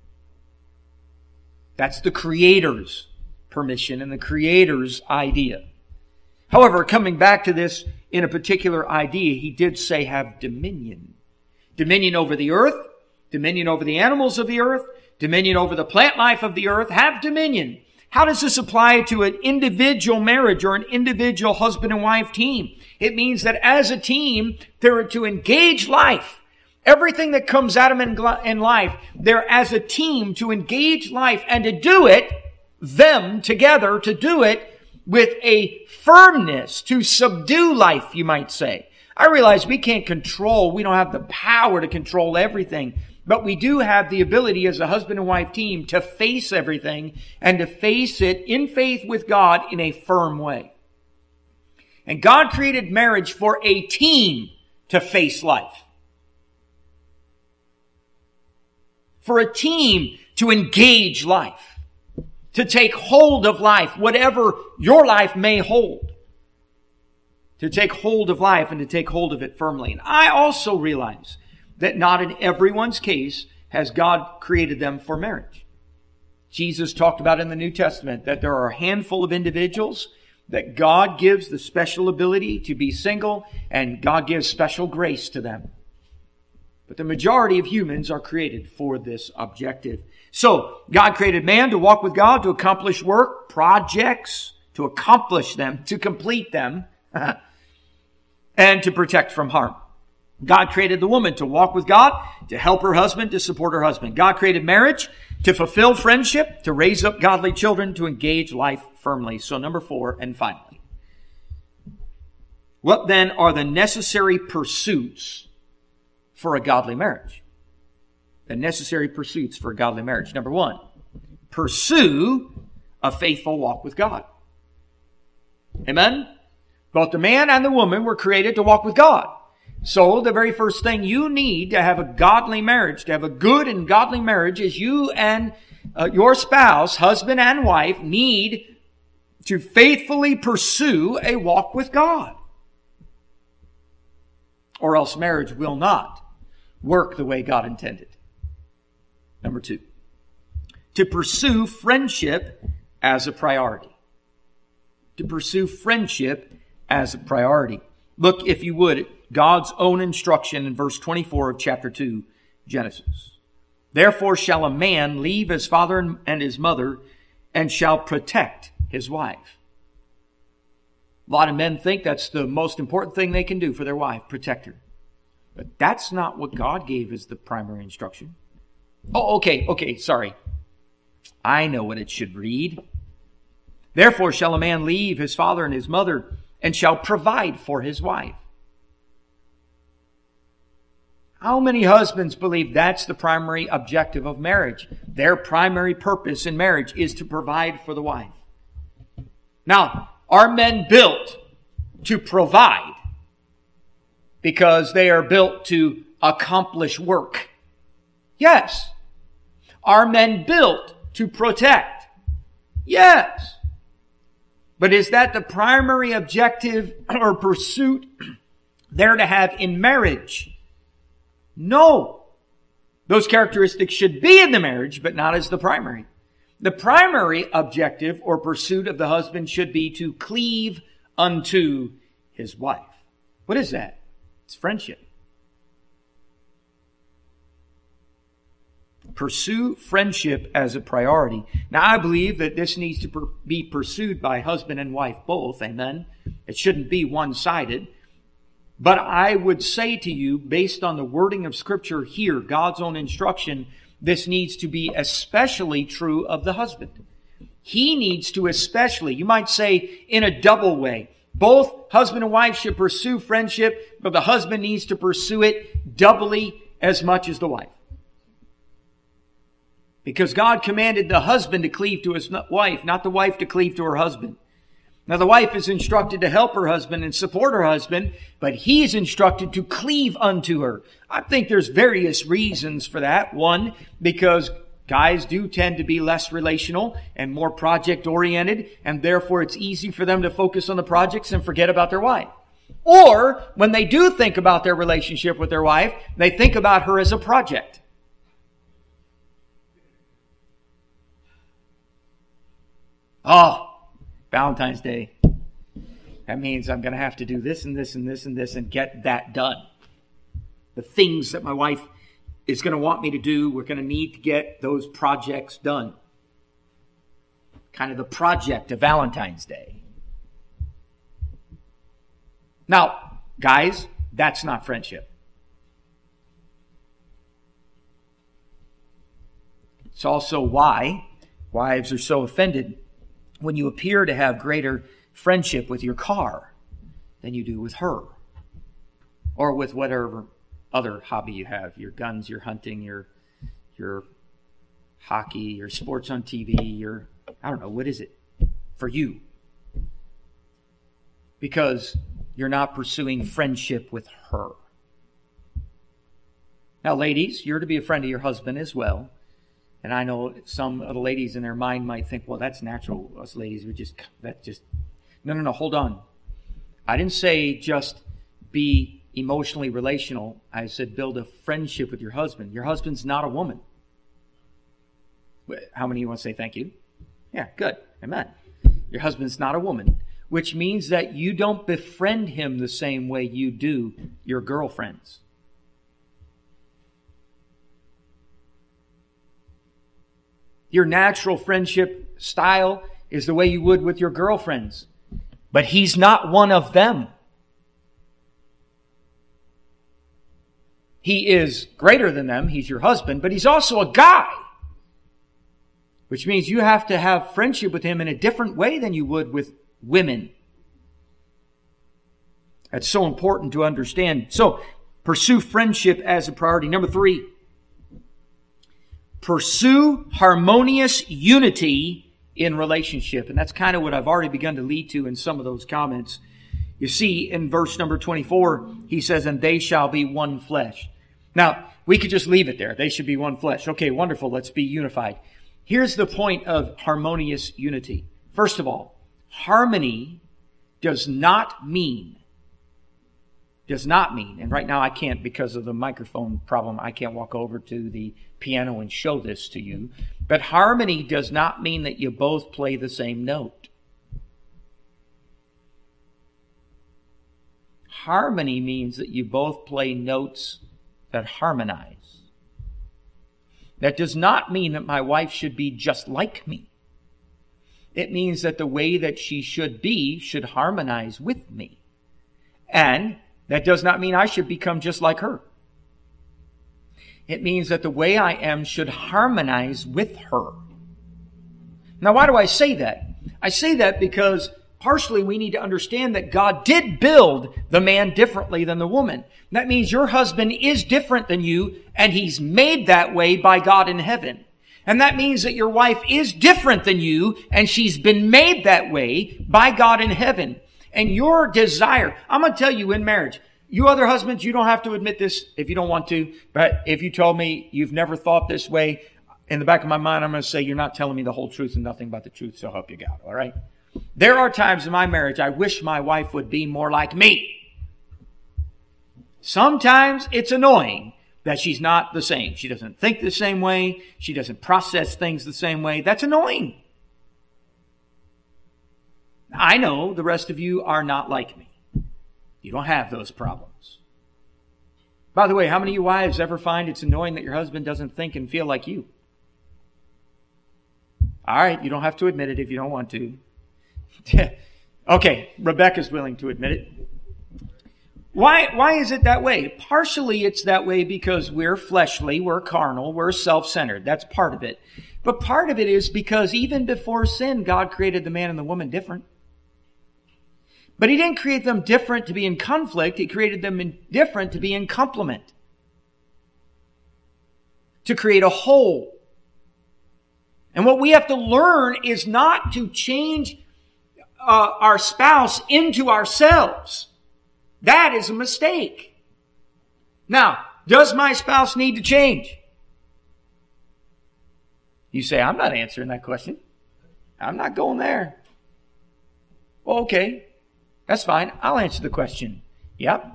That's the Creator's permission and the Creator's idea. However, coming back to this in a particular idea, he did say have dominion. Dominion over the earth, dominion over the animals of the earth, dominion over the plant life of the earth. Have dominion. How does this apply to an individual marriage or an individual husband and wife team? It means that as a team, they're to engage life. Everything that comes at them in life, they're as a team to engage life and to do it, them together, to do it with a firmness, to subdue life, you might say. I realize we don't have the power to control everything, but we do have the ability as a husband and wife team to face everything and to face it in faith with God in a firm way. And God created marriage for a team to face life. For a team to engage life. To take hold of life, whatever your life may hold. To take hold of life and to take hold of it firmly. And I also realize that not in everyone's case has God created them for marriage. Jesus talked about in the New Testament that there are a handful of individuals that God gives the special ability to be single, and God gives special grace to them. But the majority of humans are created for this objective. So, God created man to walk with God, to accomplish work, projects, to accomplish them, to complete them, and to protect from harm. God created the woman to walk with God, to help her husband, to support her husband. God created marriage To fulfill friendship, to raise up godly children, to engage life firmly. So number 4, and finally. What then are the necessary pursuits for a godly marriage? The necessary pursuits for a godly marriage. Number 1, pursue a faithful walk with God. Amen? Both the man and the woman were created to walk with God. So the very first thing you need to have a godly marriage, to have a good and godly marriage, is you and your spouse, husband and wife, need to faithfully pursue a walk with God. Or else marriage will not work the way God intended. Number 2, to pursue friendship as a priority. To pursue friendship as a priority. Look, if you would, at God's own instruction in verse 24 of chapter 2, Genesis. Therefore shall a man leave his father and his mother, and shall protect his wife. A lot of men think that's the most important thing they can do for their wife, protect her. But that's not what God gave as the primary instruction. Oh, okay, sorry. I know what it should read. Therefore shall a man leave his father and his mother, and shall provide for his wife. How many husbands believe that's the primary objective of marriage? Their primary purpose in marriage is to provide for the wife. Now, are men built to provide because they are built to accomplish work? Yes. Are men built to protect? Yes. But is that the primary objective or pursuit they're to have in marriage? No. Those characteristics should be in the marriage, but not as the primary. The primary objective or pursuit of the husband should be to cleave unto his wife. What is that? It's friendship. Pursue friendship as a priority. Now, I believe that this needs to be pursued by husband and wife both. Amen. It shouldn't be one-sided. But I would say to you, based on the wording of Scripture here, God's own instruction, this needs to be especially true of the husband. He needs to especially, you might say, in a double way. Both husband and wife should pursue friendship, but the husband needs to pursue it doubly as much as the wife. Because God commanded the husband to cleave to his wife, not the wife to cleave to her husband. Now, the wife is instructed to help her husband and support her husband, but he is instructed to cleave unto her. I think there's various reasons for that. One, because guys do tend to be less relational and more project-oriented, and therefore it's easy for them to focus on the projects and forget about their wife. Or, when they do think about their relationship with their wife, they think about her as a project. Oh, Valentine's Day. That means I'm going to have to do this and this and this and this and get that done. The things that my wife is going to want me to do, we're going to need to get those projects done. Kind of the project of Valentine's Day. Now, guys, that's not friendship. It's also why wives are so offended when you appear to have greater friendship with your car than you do with her. Or with whatever other hobby you have. Your guns, your hunting, your hockey, your sports on TV, I don't know, what is it for you? Because you're not pursuing friendship with her. Now, ladies, you're to be a friend of your husband as well. And I know some of the ladies in their mind might think, well, that's natural. Us ladies, No, hold on. I didn't say just be emotionally relational. I said build a friendship with your husband. Your husband's not a woman. How many of you want to say thank you? Yeah, good. Amen. Your husband's not a woman, which means that you don't befriend him the same way you do your girlfriends. Your natural friendship style is the way you would with your girlfriends. But he's not one of them. He is greater than them. He's your husband, but he's also a guy. which means you have to have friendship with him in a different way than you would with women. That's so important to understand. So, pursue friendship as a priority. Number 3, pursue harmonious unity in relationship. And that's kind of what I've already begun to lead to in some of those comments. You see, in verse number 24, he says, and they shall be one flesh. Now, we could just leave it there. They should be one flesh. Okay, wonderful. Let's be unified. Here's the point of harmonious unity. First of all, harmony does not mean, and right now I can't because of the microphone problem, I can't walk over to the piano and show this to you, but harmony does not mean that you both play the same note. Harmony means that you both play notes that harmonize. That does not mean that my wife should be just like me. It means that the way that she should be should harmonize with me. And that does not mean I should become just like her. It means that the way I am should harmonize with her. Now, why do I say that? I say that because partially we need to understand that God did build the man differently than the woman. That means your husband is different than you, and he's made that way by God in heaven. And that means that your wife is different than you, and she's been made that way by God in heaven. And your desire, I'm going to tell you in marriage, you other husbands, you don't have to admit this if you don't want to, but if you told me you've never thought this way, in the back of my mind, I'm going to say you're not telling me the whole truth and nothing but the truth, so help you God, all right? There are times in my marriage I wish my wife would be more like me. Sometimes it's annoying that she's not the same. She doesn't think the same way. She doesn't process things the same way. That's annoying. I know the rest of you are not like me. You don't have those problems. By the way, how many of you wives ever find it's annoying that your husband doesn't think and feel like you? All right, you don't have to admit it if you don't want to. Okay, Rebecca's willing to admit it. Why is it that way? Partially it's that way because we're fleshly, we're carnal, we're self-centered. That's part of it. But part of it is because even before sin, God created the man and the woman different. But He didn't create them different to be in conflict. He created them different to be in complement. To create a whole. And what we have to learn is not to change our spouse into ourselves. That is a mistake. Now, does my spouse need to change? You say, I'm not answering that question. I'm not going there. Well, okay. That's fine. I'll answer the question. Yep.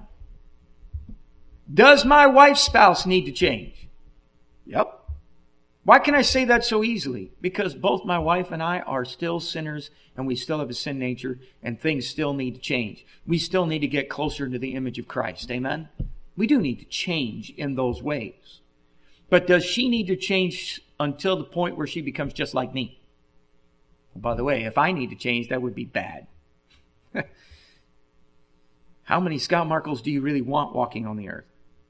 Does my wife's spouse need to change? Yep. Why can I say that so easily? Because both my wife and I are still sinners, and we still have a sin nature, and things still need to change. We still need to get closer to the image of Christ. Amen? We do need to change in those ways. But does she need to change until the point where she becomes just like me? By the way, if I need to change, that would be bad. How many Scott Markles do you really want walking on the earth?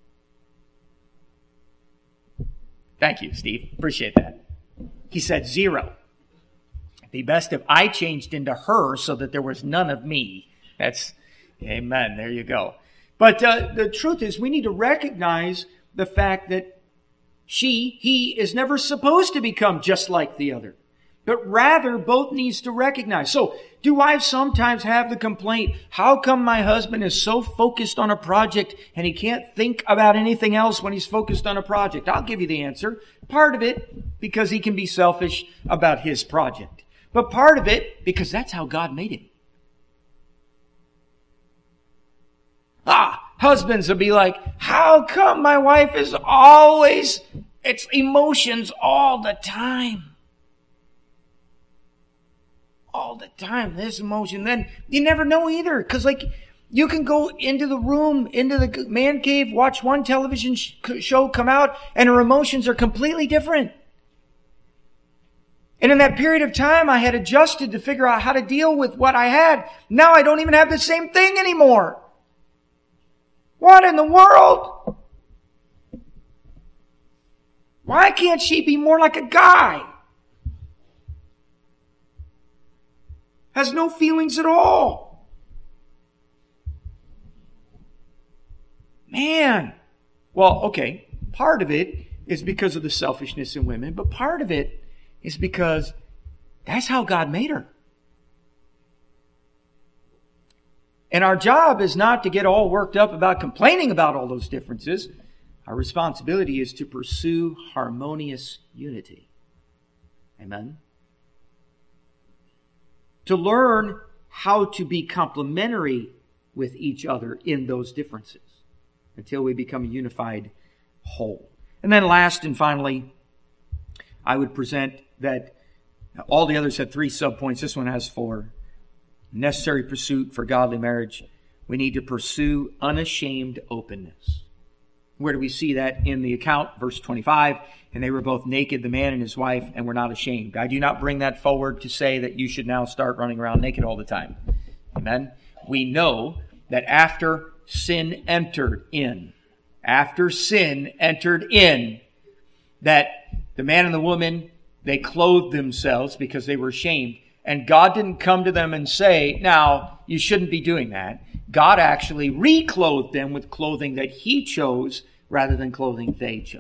Thank you, Steve. Appreciate that. He said 0. It'd be best if I changed into her so that there was none of me. That's, amen. There you go. But the truth is we need to recognize the fact that he is never supposed to become just like the other. But rather, both needs to recognize. So, do wives sometimes have the complaint, how come my husband is so focused on a project and he can't think about anything else when he's focused on a project? I'll give you the answer. Part of it, because he can be selfish about his project. But part of it, because that's how God made him. Husbands will be like, how come my wife is always, it's emotions all the time? All the time, this emotion. Then you never know either. Because you can go into the room, into the man cave, watch one television show come out, and her emotions are completely different. And in that period of time, I had adjusted to figure out how to deal with what I had. Now I don't even have the same thing anymore. What in the world? Why can't she be more like a guy? has no feelings at all. Man. Well, okay, part of it is because of the selfishness in women, but part of it is because that's how God made her. And our job is not to get all worked up about complaining about all those differences. Our responsibility is to pursue harmonious unity. Amen? To learn how to be complementary with each other in those differences until we become a unified whole. And then last and finally, I would present that all the others had 3 subpoints. This one has 4. Necessary pursuit for godly marriage. We need to pursue unashamed openness. Where do we see that in the account? Verse 25, and they were both naked, the man and his wife, and were not ashamed. I do not bring that forward to say that you should now start running around naked all the time. Amen? We know that after sin entered in, that the man and the woman, they clothed themselves because they were ashamed. And God didn't come to them and say, now, you shouldn't be doing that. God actually reclothed them with clothing that He chose rather than clothing they chose.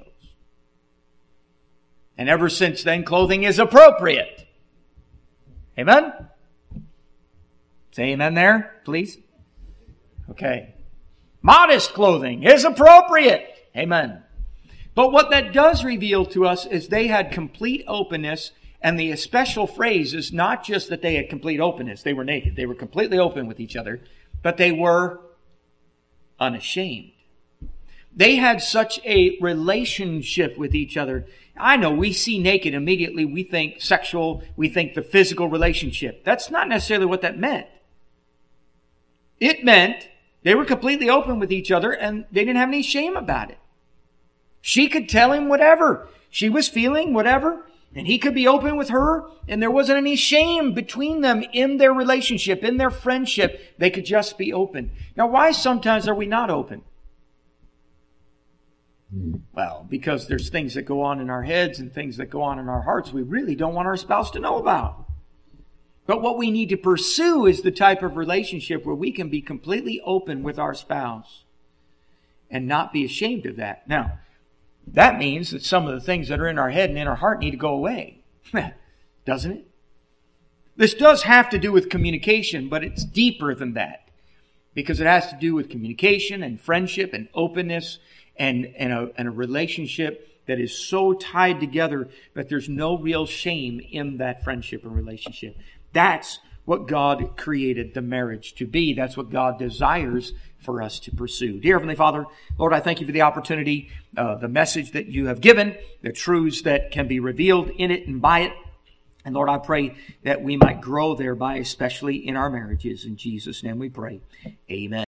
And ever since then, clothing is appropriate. Amen? Say amen there, please. Okay. Modest clothing is appropriate. Amen. But what that does reveal to us is they had complete openness. And the special phrase is not just that they had complete openness. They were naked. They were completely open with each other. But they were unashamed. They had such a relationship with each other. I know we see naked, immediately we think sexual, we think the physical relationship. That's not necessarily what that meant. It meant they were completely open with each other and they didn't have any shame about it. She could tell him whatever. She was feeling whatever. And he could be open with her, and there wasn't any shame between them in their relationship, in their friendship. They could just be open. Now, why sometimes are we not open? Well, because there's things that go on in our heads and things that go on in our hearts we really don't want our spouse to know about. But what we need to pursue is the type of relationship where we can be completely open with our spouse and not be ashamed of that. Now, that means that some of the things that are in our head and in our heart need to go away. Doesn't it? This does have to do with communication, but it's deeper than that. Because it has to do with communication and friendship and openness and a relationship that is so tied together that there's no real shame in that friendship and relationship. That's what God created the marriage to be. That's what God desires for us to pursue. Dear Heavenly Father, Lord, I thank you for the opportunity, the message that you have given, the truths that can be revealed in it and by it. And Lord, I pray that we might grow thereby, especially in our marriages. In Jesus' name we pray. Amen.